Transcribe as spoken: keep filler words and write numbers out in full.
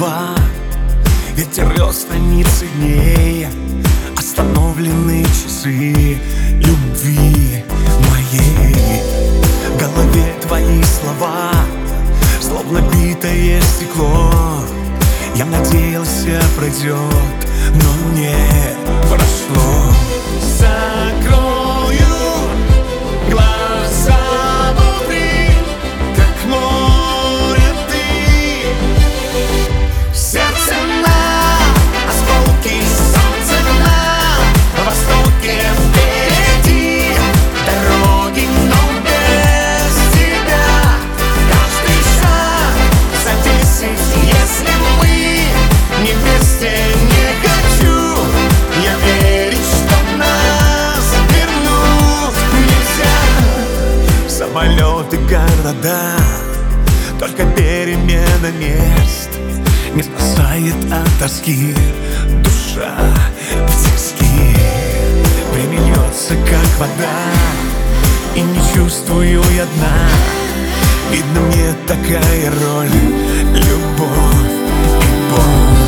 слова. Ветер рвет страницы дней, остановлены часы любви моей. В голове твои слова, словно битое стекло. Я надеялся, пройдет, но не прошло. Закрою глаза внутри, как море ты. Сердце на осколки, солнце на востоке впереди. Дороги, но без тебя каждый шаг за десять. Если мы не вместе, не хочу я верить, что нас вернуть нельзя. Самолеты, города, только перемена мест не спасает от тоски душа в тиски. Время льется, как вода, и не чувствую я дна. Видно, мне такая роль, любовь и боль.